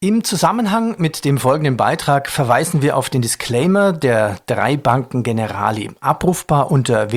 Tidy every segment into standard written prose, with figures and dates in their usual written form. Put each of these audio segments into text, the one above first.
Im Zusammenhang mit dem folgenden Beitrag verweisen wir auf den Disclaimer der 3 Banken Generali, abrufbar unter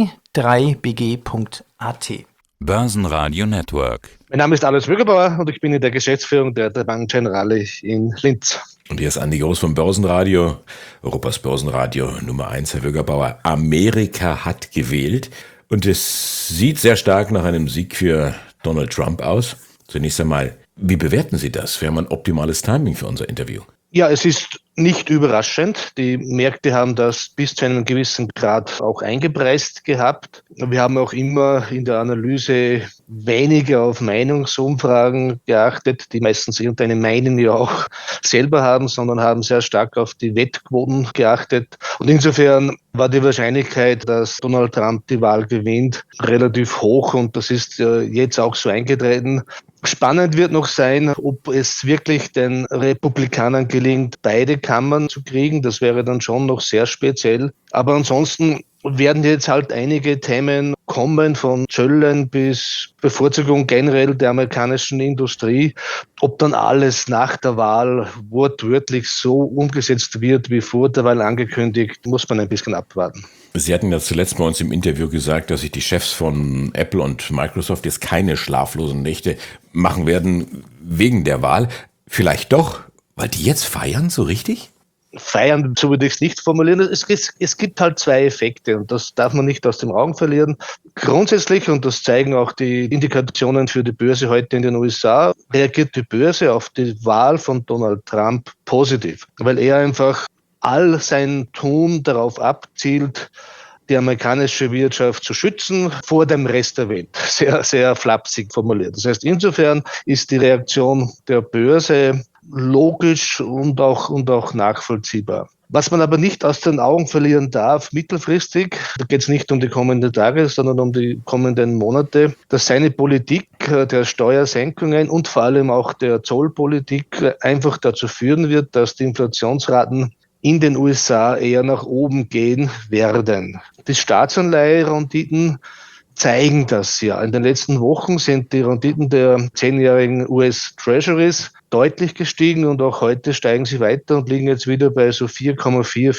www.3bg.at. Börsenradio Network. Mein Name ist Alois Wögerbauer und ich bin in der Geschäftsführung der 3 Banken Generali in Linz. Und hier ist Andi Groß vom Börsenradio, Europas Börsenradio Nummer 1, Herr Wögerbauer. Amerika hat gewählt und es sieht sehr stark nach einem Sieg für Donald Trump aus. Zunächst einmal, wie bewerten Sie das? Wir haben ein optimales Timing für unser Interview. Ja, es ist nicht überraschend. Die Märkte haben das bis zu einem gewissen Grad auch eingepreist gehabt. Wir haben auch immer in der Analyse weniger auf Meinungsumfragen geachtet, die meistens irgendeine Meinung ja auch selber haben, sondern haben sehr stark auf die Wettquoten geachtet. Und insofern war die Wahrscheinlichkeit, dass Donald Trump die Wahl gewinnt, relativ hoch und das ist jetzt auch so eingetreten. Spannend wird noch sein, ob es wirklich den Republikanern gelingt, beide Kammern zu kriegen. Das wäre dann schon noch sehr speziell. Aber ansonsten werden jetzt halt einige Themen kommen, von Zöllen bis Bevorzugung generell der amerikanischen Industrie. Ob dann alles nach der Wahl wortwörtlich so umgesetzt wird, wie vor der Wahl angekündigt, muss man ein bisschen abwarten. Sie hatten ja zuletzt bei uns im Interview gesagt, dass sich die Chefs von Apple und Microsoft jetzt keine schlaflosen Nächte machen werden wegen der Wahl. Vielleicht doch, weil die jetzt feiern, so richtig? Feiern, so würde ich es nicht formulieren. Es gibt halt 2 Effekte und das darf man nicht aus den Augen verlieren. Grundsätzlich, und das zeigen auch die Indikationen für die Börse heute in den USA, reagiert die Börse auf die Wahl von Donald Trump positiv, weil er einfach all sein Tun darauf abzielt, die amerikanische Wirtschaft zu schützen vor dem Rest der Welt. Sehr, sehr flapsig formuliert. Das heißt, insofern ist die Reaktion der Börse logisch und auch nachvollziehbar. Was man aber nicht aus den Augen verlieren darf, mittelfristig, da geht es nicht um die kommenden Tage, sondern um die kommenden Monate, dass seine Politik der Steuersenkungen und vor allem auch der Zollpolitik einfach dazu führen wird, dass die Inflationsraten in den USA eher nach oben gehen werden. Die Staatsanleiherenditen zeigen das ja. In den letzten Wochen sind die Renditen der 10-jährigen US-Treasuries deutlich gestiegen und auch heute steigen sie weiter und liegen jetzt wieder bei so 4,4,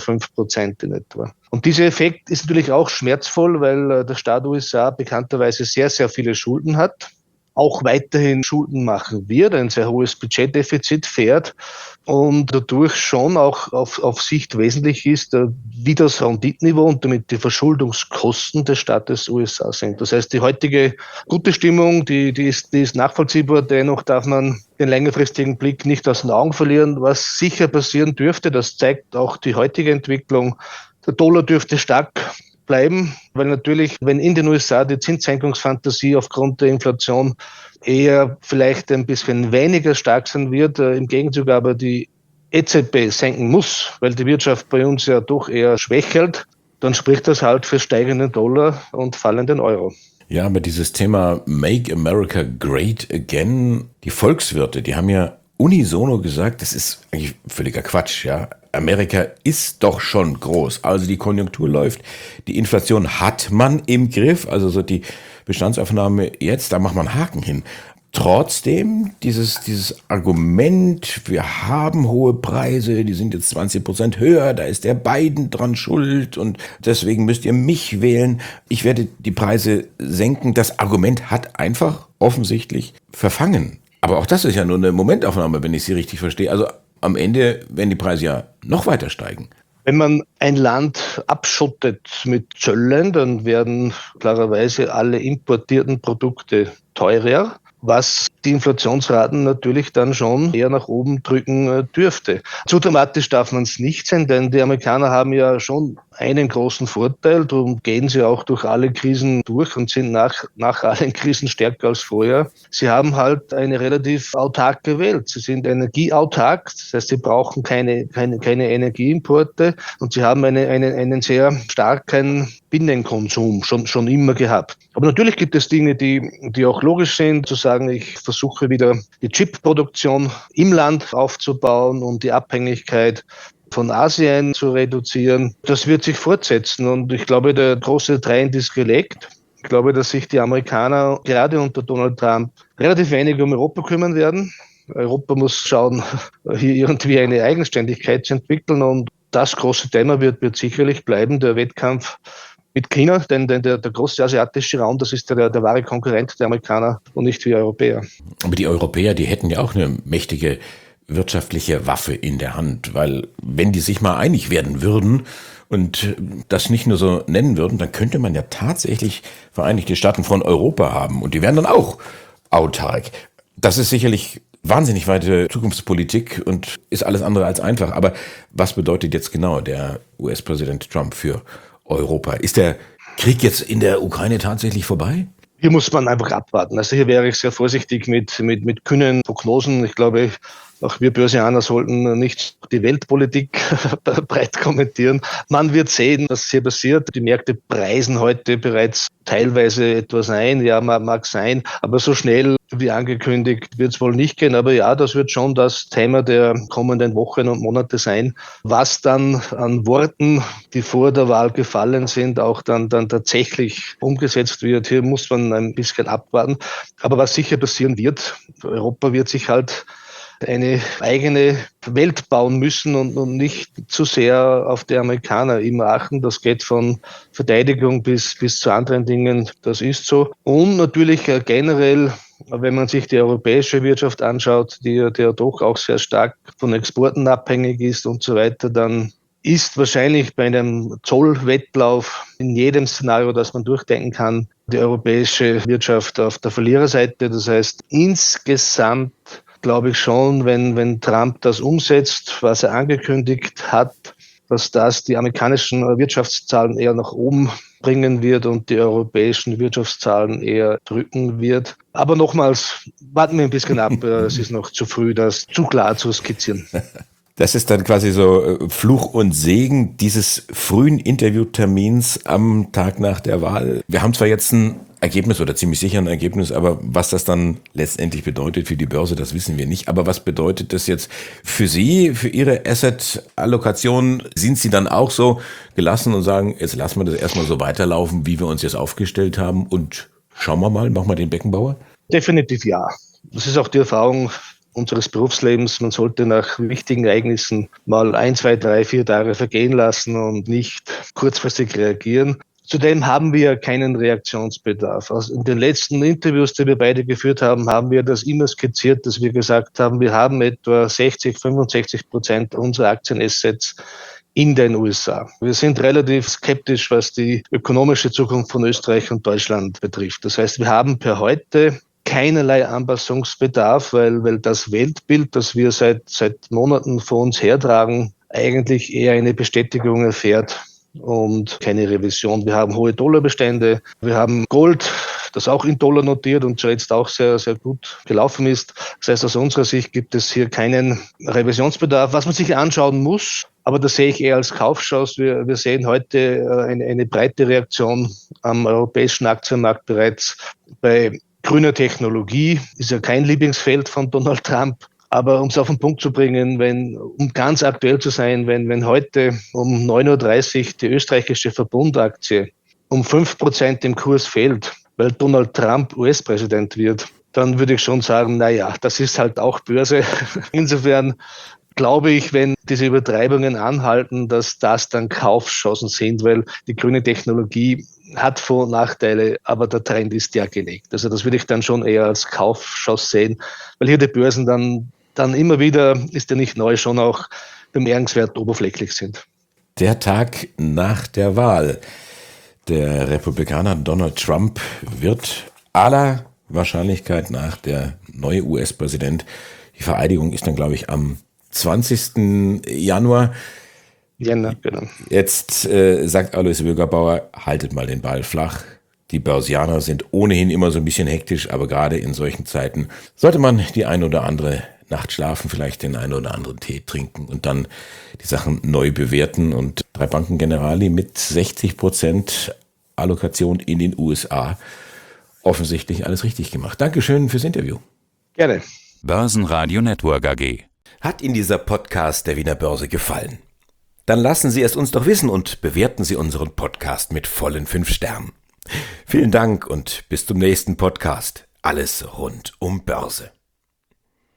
4,5% in etwa. Und dieser Effekt ist natürlich auch schmerzvoll, weil der Staat USA bekannterweise sehr, sehr viele Schulden hat, auch weiterhin Schulden machen wird, ein sehr hohes Budgetdefizit fährt und dadurch schon auch auf Sicht wesentlich ist, wie das Renditeniveau und damit die Verschuldungskosten des Staates USA sind. Das heißt, die heutige gute Stimmung, die ist nachvollziehbar, dennoch darf man den längerfristigen Blick nicht aus den Augen verlieren. Was sicher passieren dürfte, das zeigt auch die heutige Entwicklung, der Dollar dürfte stark bleiben, weil natürlich, wenn in den USA die Zinssenkungsfantasie aufgrund der Inflation eher vielleicht ein bisschen weniger stark sein wird, im Gegenzug aber die EZB senken muss, weil die Wirtschaft bei uns ja doch eher schwächelt, dann spricht das halt für steigenden Dollar und fallenden Euro. Ja, aber dieses Thema Make America Great Again, die Volkswirte, die haben ja unisono gesagt, das ist eigentlich völliger Quatsch, ja. Amerika ist doch schon groß, also die Konjunktur läuft, die Inflation hat man im Griff, also so die Bestandsaufnahme jetzt, da macht man Haken hin. Trotzdem, dieses Argument, wir haben hohe Preise, die sind jetzt 20% höher, da ist der Biden dran schuld und deswegen müsst ihr mich wählen. Ich werde die Preise senken. Das Argument hat einfach offensichtlich verfangen. Aber auch das ist ja nur eine Momentaufnahme, wenn ich Sie richtig verstehe. Also am Ende werden die Preise ja noch weiter steigen. Wenn man ein Land abschottet mit Zöllen, dann werden klarerweise alle importierten Produkte teurer, was die Inflationsraten natürlich dann schon eher nach oben drücken dürfte. Zu dramatisch darf man es nicht sein, denn die Amerikaner haben ja schon einen großen Vorteil, darum gehen sie auch durch alle Krisen durch und sind nach allen Krisen stärker als vorher. Sie haben halt eine relativ autarke Welt. Sie sind energieautark, das heißt, sie brauchen keine Energieimporte und sie haben einen sehr starken Binnenkonsum schon immer gehabt. Aber natürlich gibt es Dinge, die auch logisch sind, zu sagen, ich versuche wieder die Chipproduktion im Land aufzubauen und die Abhängigkeit von Asien zu reduzieren. Das wird sich fortsetzen und ich glaube, der große Trend ist gelegt. Ich glaube, dass sich die Amerikaner gerade unter Donald Trump relativ wenig um Europa kümmern werden. Europa muss schauen, hier irgendwie eine Eigenständigkeit zu entwickeln. Und das große Thema wird sicherlich bleiben, der Wettkampf mit China, denn der große asiatische Raum, das ist der wahre Konkurrent der Amerikaner und nicht wir Europäer. Aber die Europäer, die hätten ja auch eine mächtige wirtschaftliche Waffe in der Hand, weil wenn die sich mal einig werden würden und das nicht nur so nennen würden, dann könnte man ja tatsächlich Vereinigte Staaten von Europa haben und die wären dann auch autark. Das ist sicherlich wahnsinnig weite Zukunftspolitik und ist alles andere als einfach. Aber was bedeutet jetzt genau der US-Präsident Trump für Europa? Ist der Krieg jetzt in der Ukraine tatsächlich vorbei? Hier muss man einfach abwarten. Also hier wäre ich sehr vorsichtig mit kühnen Prognosen. Ich glaube, auch wir Börsianer sollten nicht die Weltpolitik breit kommentieren. Man wird sehen, was hier passiert. Die Märkte preisen heute bereits teilweise etwas ein. Ja, mag sein. Aber so schnell wie angekündigt wird es wohl nicht gehen. Aber ja, das wird schon das Thema der kommenden Wochen und Monate sein. Was dann an Worten, die vor der Wahl gefallen sind, auch dann tatsächlich umgesetzt wird, hier muss man ein bisschen abwarten. Aber was sicher passieren wird, Europa wird sich halt eine eigene Welt bauen müssen und nicht zu sehr auf die Amerikaner immer achten. Das geht von Verteidigung bis zu anderen Dingen. Das ist so. Und natürlich generell, wenn man sich die europäische Wirtschaft anschaut, die ja doch auch sehr stark von Exporten abhängig ist und so weiter, dann ist wahrscheinlich bei einem Zollwettlauf in jedem Szenario, das man durchdenken kann, die europäische Wirtschaft auf der Verliererseite. Das heißt, insgesamt glaube ich schon, wenn Trump das umsetzt, was er angekündigt hat, dass das die amerikanischen Wirtschaftszahlen eher nach oben bringen wird und die europäischen Wirtschaftszahlen eher drücken wird. Aber nochmals, warten wir ein bisschen ab. Es ist noch zu früh, das zu klar zu skizzieren. Das ist dann quasi so Fluch und Segen dieses frühen Interviewtermins am Tag nach der Wahl. Wir haben zwar jetzt ein Ergebnis oder ziemlich sicher ein Ergebnis, aber was das dann letztendlich bedeutet für die Börse, das wissen wir nicht. Aber was bedeutet das jetzt für Sie, für Ihre Asset-Allokation? Sind Sie dann auch so gelassen und sagen, jetzt lassen wir das erstmal so weiterlaufen, wie wir uns jetzt aufgestellt haben und schauen wir mal, machen wir den Beckenbauer? Definitiv ja. Das ist auch die Erfahrung unseres Berufslebens. Man sollte nach wichtigen Ereignissen mal 1, 2, 3, 4 Tage vergehen lassen und nicht kurzfristig reagieren. Zudem haben wir keinen Reaktionsbedarf. Also in den letzten Interviews, die wir beide geführt haben, haben wir das immer skizziert, dass wir gesagt haben, wir haben etwa 60-65% unserer Aktienassets in den USA. Wir sind relativ skeptisch, was die ökonomische Zukunft von Österreich und Deutschland betrifft. Das heißt, wir haben per heute keinerlei Anpassungsbedarf, weil das Weltbild, das wir seit Monaten vor uns hertragen, eigentlich eher eine Bestätigung erfährt und keine Revision. Wir haben hohe Dollarbestände, wir haben Gold, das auch in Dollar notiert und zuletzt auch sehr, sehr gut gelaufen ist. Das heißt, aus unserer Sicht gibt es hier keinen Revisionsbedarf. Was man sich anschauen muss, aber das sehe ich eher als Kaufchance. Wir sehen heute eine breite Reaktion am europäischen Aktienmarkt bereits bei grüner Technologie. Ist ja kein Lieblingsfeld von Donald Trump. Aber um es auf den Punkt zu bringen, um ganz aktuell zu sein, wenn heute um 9.30 Uhr die österreichische Verbundaktie um 5% im Kurs fällt, weil Donald Trump US-Präsident wird, dann würde ich schon sagen, naja, das ist halt auch Börse. Insofern glaube ich, wenn diese Übertreibungen anhalten, dass das dann Kaufchancen sind, weil die grüne Technologie hat Vor- und Nachteile, aber der Trend ist ja gelegt. Also das würde ich dann schon eher als Kaufchance sehen, weil hier die Börsen dann immer wieder, ist ja nicht neu, schon auch bemerkenswert oberflächlich sind. Der Tag nach der Wahl. Der Republikaner Donald Trump wird aller Wahrscheinlichkeit nach der neue US-Präsident. Die Vereidigung ist dann, glaube ich, am 20. Januar. Jänner, genau. Jetzt sagt Alois Wögerbauer, haltet mal den Ball flach. Die Börsianer sind ohnehin immer so ein bisschen hektisch, aber gerade in solchen Zeiten sollte man die ein oder andere Nacht schlafen, vielleicht den einen oder anderen Tee trinken und dann die Sachen neu bewerten. Und 3 Banken Generali mit 60% Allokation in den USA offensichtlich alles richtig gemacht. Dankeschön fürs Interview. Gerne. Börsenradio Network AG. Hat Ihnen dieser Podcast der Wiener Börse gefallen? Dann lassen Sie es uns doch wissen und bewerten Sie unseren Podcast mit vollen 5 Sternen. Vielen Dank und bis zum nächsten Podcast. Alles rund um Börse.